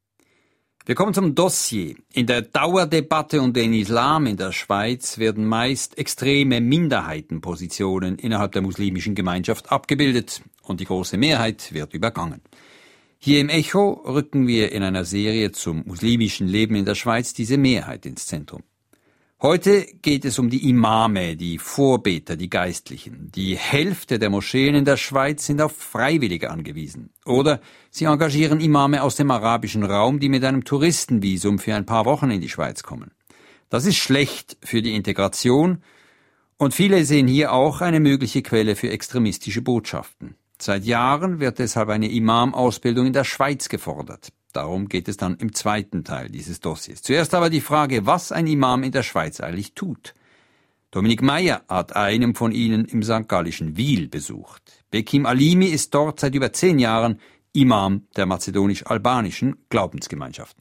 Speaker 2: Wir kommen zum Dossier. In der Dauerdebatte um den Islam in der Schweiz werden meist extreme Minderheitenpositionen innerhalb der muslimischen Gemeinschaft abgebildet und die große Mehrheit wird übergangen. Hier im Echo rücken wir in einer Serie zum muslimischen Leben in der Schweiz diese Mehrheit ins Zentrum. Heute geht es um die Imame, die Vorbeter, die Geistlichen. Die Hälfte der Moscheen in der Schweiz sind auf Freiwillige angewiesen. Oder sie engagieren Imame aus dem arabischen Raum, die mit einem Touristenvisum für ein paar Wochen in die Schweiz kommen. Das ist schlecht für die Integration und viele sehen hier auch eine mögliche Quelle für extremistische Botschaften. Seit Jahren wird deshalb eine Imam-Ausbildung in der Schweiz gefordert. Darum geht es dann im zweiten Teil dieses Dossiers. Zuerst aber die Frage, was ein Imam in der Schweiz eigentlich tut. Dominik Meyer hat einen von ihnen im Sankt Gallischen Wil besucht. Bekim Alimi ist dort seit über zehn Jahren Imam der mazedonisch-albanischen Glaubensgemeinschaft.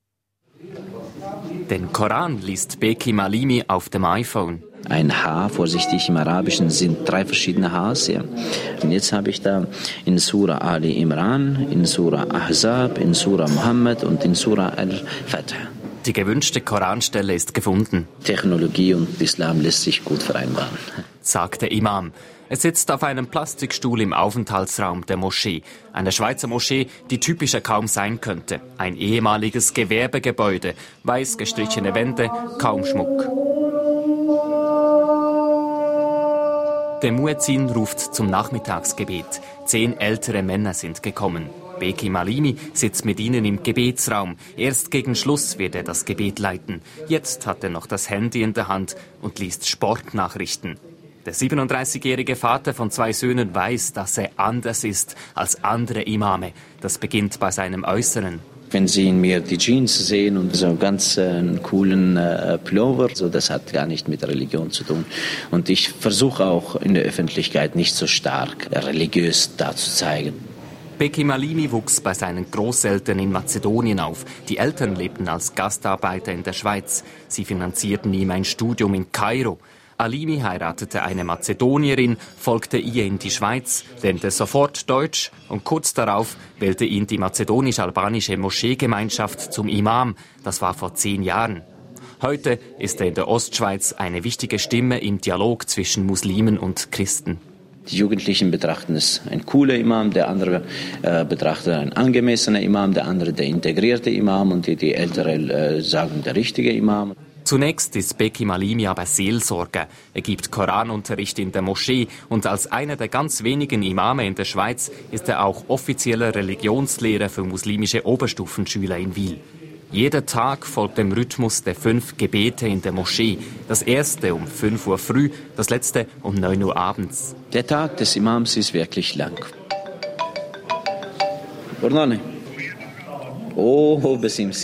Speaker 19: Den Koran liest Bekim Alimi auf dem iPhone.
Speaker 20: Ein H, vorsichtig im Arabischen, sind drei verschiedene Hs. Ja. Und jetzt habe ich da in Surah Ali Imran, in Surah Ahzab, in Surah Muhammad und in Surah Al-Fath.
Speaker 19: Die gewünschte Koranstelle ist gefunden.
Speaker 20: Technologie und Islam lässt sich gut vereinbaren,
Speaker 19: sagt der Imam. Er sitzt auf einem Plastikstuhl im Aufenthaltsraum der Moschee. Eine Schweizer Moschee, die typischer kaum sein könnte. Ein ehemaliges Gewerbegebäude, weiß gestrichene Wände, kaum Schmuck. Der Muezzin ruft zum Nachmittagsgebet. Zehn ältere Männer sind gekommen. Bekim Alimi sitzt mit ihnen im Gebetsraum. Erst gegen Schluss wird er das Gebet leiten. Jetzt hat er noch das Handy in der Hand und liest Sportnachrichten. Der siebenunddreißigjährige Vater von zwei Söhnen weiß, dass er anders ist als andere Imame. Das beginnt bei seinem Äußeren.
Speaker 20: Wenn Sie in mir die Jeans sehen und so ganz äh, einen coolen äh, Pullover, so, das hat gar nicht mit Religion zu tun. Und ich versuche auch in der Öffentlichkeit nicht so stark religiös darzuzeigen.
Speaker 19: Bekim Alimi wuchs bei seinen Großeltern in Mazedonien auf. Die Eltern lebten als Gastarbeiter in der Schweiz. Sie finanzierten ihm ein Studium in Kairo. Alimi heiratete eine Mazedonierin, folgte ihr in die Schweiz, lernte sofort Deutsch und kurz darauf wählte ihn die mazedonisch-albanische Moscheegemeinschaft zum Imam. Das war vor zehn Jahren. Heute ist er in der Ostschweiz eine wichtige Stimme im Dialog zwischen Muslimen und Christen.
Speaker 20: Die Jugendlichen betrachten es ein cooler Imam, der andere äh, betrachtet ein angemessener Imam, der andere der integrierte Imam und die, die Älteren äh, sagen der richtige Imam.
Speaker 19: Zunächst ist Bekim Alimi aber Seelsorger. Er gibt Koranunterricht in der Moschee und als einer der ganz wenigen Imame in der Schweiz ist er auch offizieller Religionslehrer für muslimische Oberstufenschüler in Wil. Jeder Tag folgt dem Rhythmus der fünf Gebete in der Moschee. Das erste um fünf Uhr früh, das letzte um neun Uhr abends.
Speaker 20: Der Tag des Imams ist wirklich lang. Ordnung. Oh,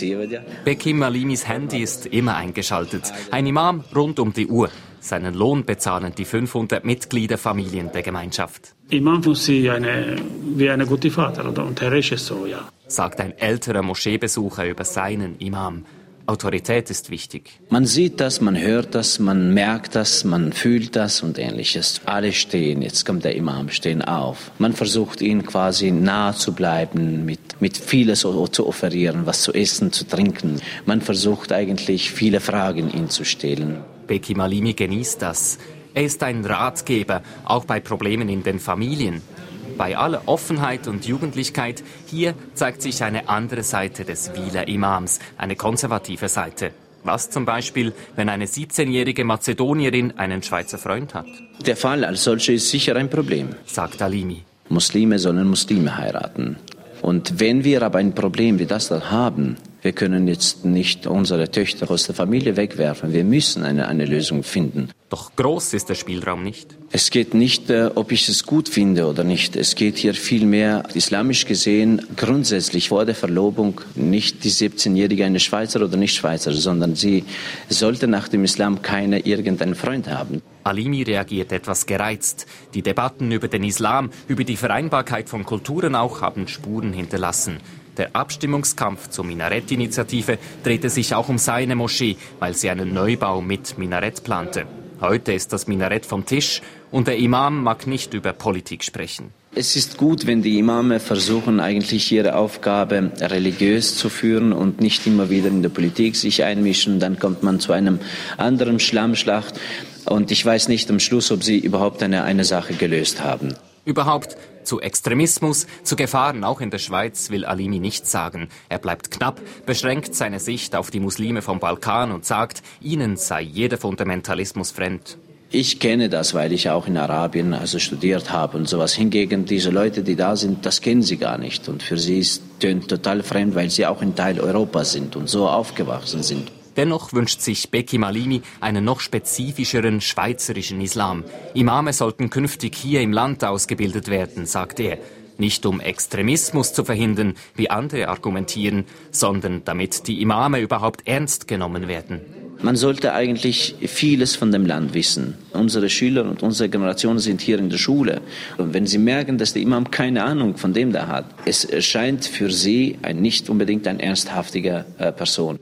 Speaker 19: Bekim Alimis Handy ist immer eingeschaltet. Ein Imam rund um die Uhr. Seinen Lohn bezahlen die fünfhundert Mitgliederfamilien der Gemeinschaft.
Speaker 21: Imam muss sie eine, wie eine gute Vater oder und er ist es so, ja.
Speaker 19: Sagt ein älterer Moscheebesucher über seinen Imam. Autorität ist wichtig.
Speaker 20: Man sieht das, man hört das, man merkt das, man fühlt das und Ähnliches. Alle stehen, jetzt kommt der Imam, stehen auf. Man versucht ihn quasi nahe zu bleiben, mit, mit vieles zu offerieren, was zu essen, zu trinken. Man versucht eigentlich viele Fragen ihn zu stellen.
Speaker 19: Bekim Alimi genießt das. Er ist ein Ratgeber, auch bei Problemen in den Familien. Bei aller Offenheit und Jugendlichkeit, hier zeigt sich eine andere Seite des Wiler Imams, eine konservative Seite. Was zum Beispiel, wenn eine siebzehnjährige Mazedonierin einen Schweizer Freund hat?
Speaker 20: Der Fall als solcher ist sicher ein Problem,
Speaker 19: sagt Alimi.
Speaker 20: Muslime sollen Muslime heiraten. Und wenn wir aber ein Problem wie das da haben, wir können jetzt nicht unsere Töchter aus der Familie wegwerfen. Wir müssen eine, eine Lösung finden.
Speaker 19: Doch groß ist der Spielraum nicht.
Speaker 20: Es geht nicht, äh, ob ich es gut finde oder nicht. Es geht hier vielmehr, islamisch gesehen, grundsätzlich vor der Verlobung nicht die siebzehnjährige eine Schweizer oder nicht Schweizer, sondern sie sollte nach dem Islam keine irgendeinen Freund haben.
Speaker 19: Alimi reagiert etwas gereizt. Die Debatten über den Islam, über die Vereinbarkeit von Kulturen auch, haben Spuren hinterlassen. Der Abstimmungskampf zur Minarett-Initiative drehte sich auch um seine Moschee, weil sie einen Neubau mit Minarett plante. Heute ist das Minarett vom Tisch und der Imam mag nicht über Politik sprechen.
Speaker 20: Es ist gut, wenn die Imame versuchen, eigentlich ihre Aufgabe religiös zu führen und nicht immer wieder in der Politik sich einmischen. Dann kommt man zu einem anderen Schlammschlacht. Und ich weiß nicht am Schluss, ob sie überhaupt eine, eine Sache gelöst haben.
Speaker 19: Überhaupt zu Extremismus, zu Gefahren auch in der Schweiz will Alimi nichts sagen. Er bleibt knapp, beschränkt seine Sicht auf die Muslime vom Balkan und sagt, ihnen sei jeder Fundamentalismus fremd.
Speaker 20: Ich kenne das, weil ich auch in Arabien also studiert habe und sowas. Hingegen diese Leute, die da sind, das kennen sie gar nicht. Und für sie ist es total fremd, weil sie auch ein Teil Europas sind und so aufgewachsen sind.
Speaker 19: Dennoch wünscht sich Bekim Alimi einen noch spezifischeren schweizerischen Islam. Imame sollten künftig hier im Land ausgebildet werden, sagt er. Nicht um Extremismus zu verhindern, wie andere argumentieren, sondern damit die Imame überhaupt ernst genommen werden.
Speaker 20: Man sollte eigentlich vieles von dem Land wissen. Unsere Schüler und unsere Generation sind hier in der Schule. Und wenn sie merken, dass der Imam keine Ahnung von dem da hat, es erscheint für sie ein, nicht unbedingt ein ernsthaftiger äh, Person.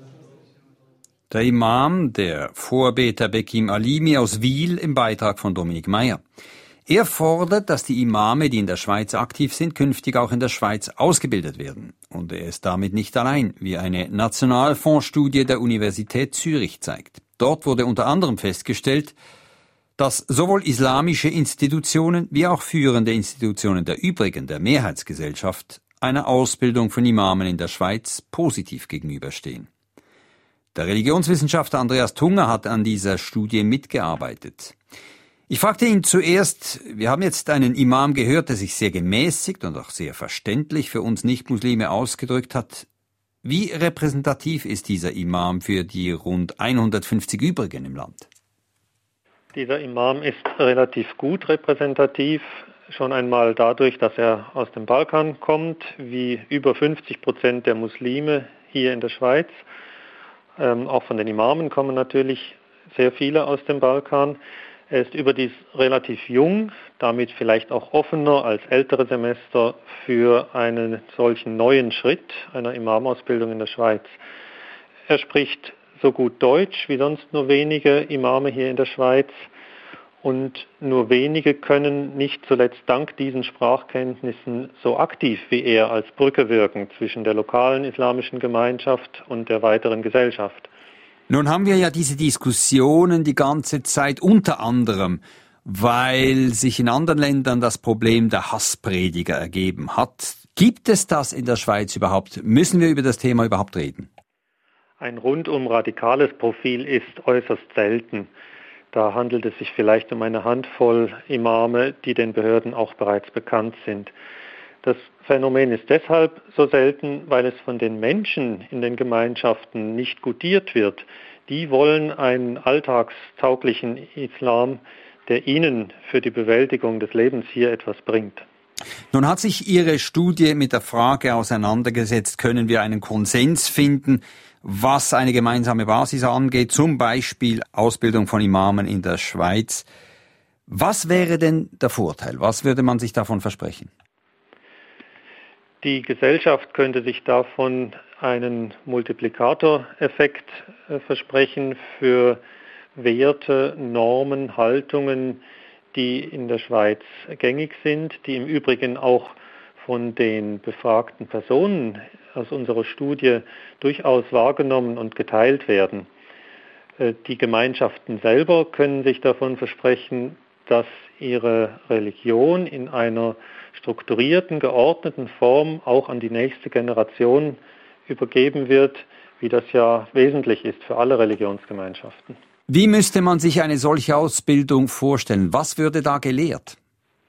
Speaker 2: Der Imam, der Vorbeter Bekim Alimi aus Wil im Beitrag von Dominik Meyer. Er fordert, dass die Imame, die in der Schweiz aktiv sind, künftig auch in der Schweiz ausgebildet werden. Und er ist damit nicht allein, wie eine Nationalfondsstudie der Universität Zürich zeigt. Dort wurde unter anderem festgestellt, dass sowohl islamische Institutionen wie auch führende Institutionen der übrigen, der Mehrheitsgesellschaft, einer Ausbildung von Imamen in der Schweiz positiv gegenüberstehen. Der Religionswissenschaftler Andreas Tunger hat an dieser Studie mitgearbeitet. Ich fragte ihn zuerst, wir haben jetzt einen Imam gehört, der sich sehr gemäßigt und auch sehr verständlich für uns Nichtmuslime ausgedrückt hat. Wie repräsentativ ist dieser Imam für die rund hundertfünfzig übrigen im Land?
Speaker 22: Dieser Imam ist relativ gut repräsentativ, schon einmal dadurch, dass er aus dem Balkan kommt, wie über fünfzig Prozent der Muslime hier in der Schweiz. Ähm, auch von den Imamen kommen natürlich sehr viele aus dem Balkan. Er ist überdies relativ jung, damit vielleicht auch offener als ältere Semester für einen solchen neuen Schritt einer Imamausbildung in der Schweiz. Er spricht so gut Deutsch wie sonst nur wenige Imame hier in der Schweiz. Und nur wenige können nicht zuletzt dank diesen Sprachkenntnissen so aktiv wie er als Brücke wirken zwischen der lokalen islamischen Gemeinschaft und der weiteren Gesellschaft.
Speaker 2: Nun haben wir ja diese Diskussionen die ganze Zeit unter anderem, weil sich in anderen Ländern das Problem der Hassprediger ergeben hat. Gibt es das in der Schweiz überhaupt? Müssen wir über das Thema überhaupt reden?
Speaker 22: Ein rundum radikales Profil ist äußerst selten. Da handelt es sich vielleicht um eine Handvoll Imame, die den Behörden auch bereits bekannt sind. Das Phänomen ist deshalb so selten, weil es von den Menschen in den Gemeinschaften nicht gutiert wird. Die wollen einen alltagstauglichen Islam, der ihnen für die Bewältigung des Lebens hier etwas bringt.
Speaker 2: Nun hat sich Ihre Studie mit der Frage auseinandergesetzt, können wir einen Konsens finden, was eine gemeinsame Basis angeht, zum Beispiel Ausbildung von Imamen in der Schweiz. Was wäre denn der Vorteil? Was würde man sich davon versprechen?
Speaker 22: Die Gesellschaft könnte sich davon einen Multiplikatoreffekt äh, versprechen für Werte, Normen, Haltungen, die in der Schweiz gängig sind, die im Übrigen auch von den befragten Personen aus unserer Studie durchaus wahrgenommen und geteilt werden. Äh, die Gemeinschaften selber können sich davon versprechen, dass ihre Religion in einer strukturierten, geordneten Form auch an die nächste Generation übergeben wird, wie das ja wesentlich ist für alle Religionsgemeinschaften.
Speaker 2: Wie müsste man sich eine solche Ausbildung vorstellen? Was würde da gelehrt?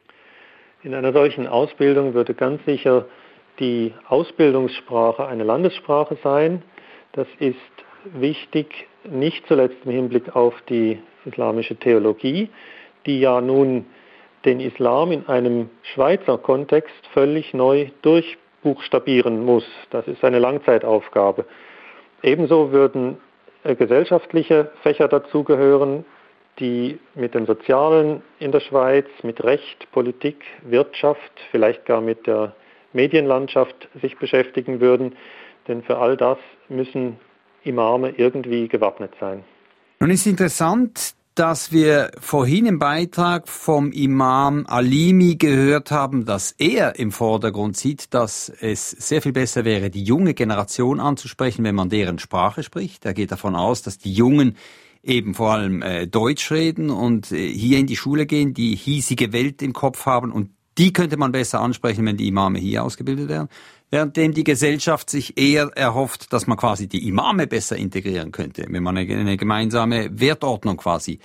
Speaker 22: In einer solchen Ausbildung würde ganz sicher die Ausbildungssprache eine Landessprache sein. Das ist wichtig, nicht zuletzt im Hinblick auf die islamische Theologie, die ja nun den Islam in einem Schweizer Kontext völlig neu durchbuchstabieren muss. Das ist eine Langzeitaufgabe. Ebenso würden äh, gesellschaftliche Fächer dazugehören, die mit dem Sozialen in der Schweiz, mit Recht, Politik, Wirtschaft, vielleicht gar mit der Medienlandschaft sich beschäftigen würden. Denn für all das müssen Imame irgendwie gewappnet sein.
Speaker 2: Nun ist interessant, dass wir vorhin im Beitrag vom Imam Alimi gehört haben, dass er im Vordergrund sieht, dass es sehr viel besser wäre, die junge Generation anzusprechen, wenn man deren Sprache spricht. Er geht davon aus, dass die Jungen eben vor allem äh, Deutsch reden und äh, hier in die Schule gehen, die hiesige Welt im Kopf haben, und die könnte man besser ansprechen, wenn die Imame hier ausgebildet werden. Währenddem die Gesellschaft sich eher erhofft, dass man quasi die Imame besser integrieren könnte, wenn man eine, eine gemeinsame Wertordnung quasi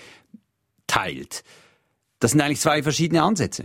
Speaker 2: teilt. Das sind eigentlich zwei verschiedene Ansätze.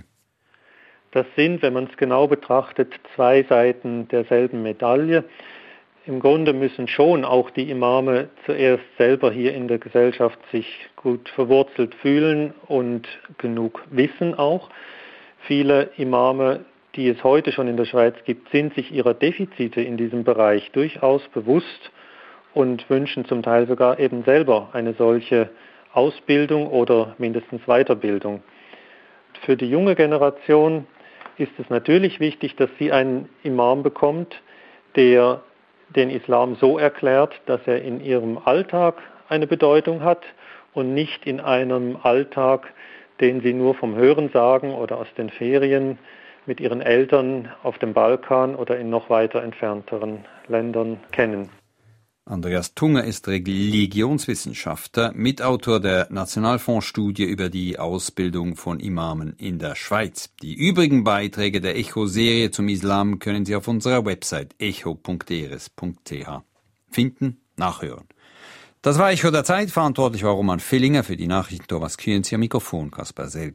Speaker 22: Das sind, wenn man es genau betrachtet, zwei Seiten derselben Medaille. Im Grunde müssen schon auch die Imame zuerst selber hier in der Gesellschaft sich gut verwurzelt fühlen und genug wissen auch. Viele Imame, die es heute schon in der Schweiz gibt, sind sich ihrer Defizite in diesem Bereich durchaus bewusst und wünschen zum Teil sogar eben selber eine solche Ausbildung oder mindestens Weiterbildung. Für die junge Generation ist es natürlich wichtig, dass sie einen Imam bekommt, der den Islam so erklärt, dass er in ihrem Alltag eine Bedeutung hat und nicht in einem Alltag, den sie nur vom Hörensagen oder aus den Ferien mit ihren Eltern auf dem Balkan oder in noch weiter entfernteren Ländern kennen.
Speaker 2: Andreas Tunger ist Religionswissenschaftler, Mitautor der Nationalfondsstudie über die Ausbildung von Imamen in der Schweiz. Die übrigen Beiträge der Echo-Serie zum Islam können Sie auf unserer Website echo punkt d r s punkt c h finden, nachhören. Das war Echo der Zeit. Verantwortlich war Roman Villinger, für die Nachrichten Thomas Kühns, am Mikrofon Kaspar Selb.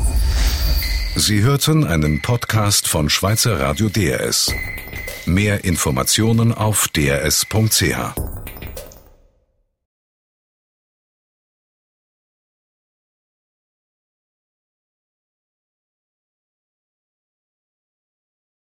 Speaker 1: Sie hörten einen Podcast von Schweizer Radio D R S. Mehr Informationen auf d r s punkt c h.